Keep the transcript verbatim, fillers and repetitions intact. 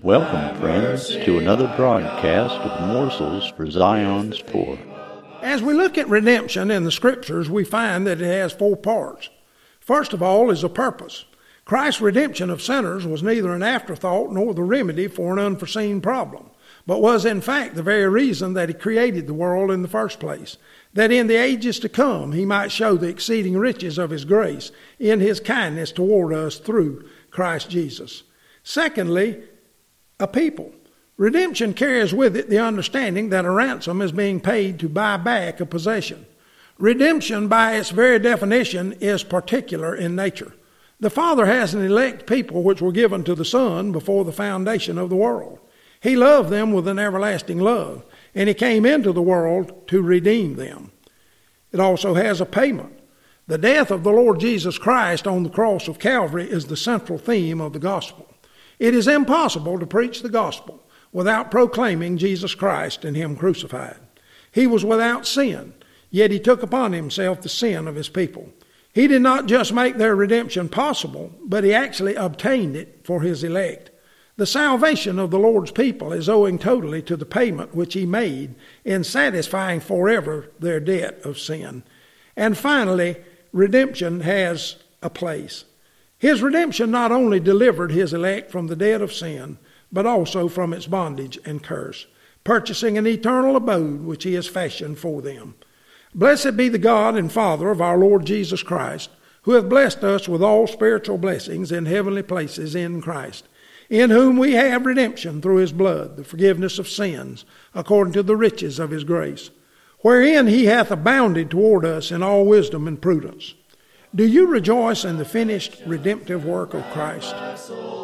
Welcome, friends, to another broadcast of Morsels for Zion's Poor. As we look at redemption in the Scriptures, we find that it has four parts. First of all is a purpose. Christ's redemption of sinners was neither an afterthought nor the remedy for an unforeseen problem, but was in fact the very reason that he created the world in the first place, that in the ages to come he might show the exceeding riches of his grace in his kindness toward us through Christ Jesus. Secondly, a people. Redemption carries with it the understanding that a ransom is being paid to buy back a possession. Redemption, by its very definition, is particular in nature. The Father has an elect people which were given to the Son before the foundation of the world. He loved them with an everlasting love, and he came into the world to redeem them. It also has a payment. The death of the Lord Jesus Christ on the cross of Calvary is the central theme of the gospel. It is impossible to preach the gospel without proclaiming Jesus Christ and him crucified. He was without sin, yet he took upon himself the sin of his people. He did not just make their redemption possible, but he actually obtained it for his elect. The salvation of the Lord's people is owing totally to the payment which he made in satisfying forever their debt of sin. And finally, redemption has a place. His redemption not only delivered his elect from the debt of sin, but also from its bondage and curse, purchasing an eternal abode which he has fashioned for them. Blessed be the God and Father of our Lord Jesus Christ, who hath blessed us with all spiritual blessings in heavenly places in Christ, in whom we have redemption through his blood, the forgiveness of sins, according to the riches of his grace, wherein he hath abounded toward us in all wisdom and prudence. Do you rejoice in the finished redemptive work of Christ?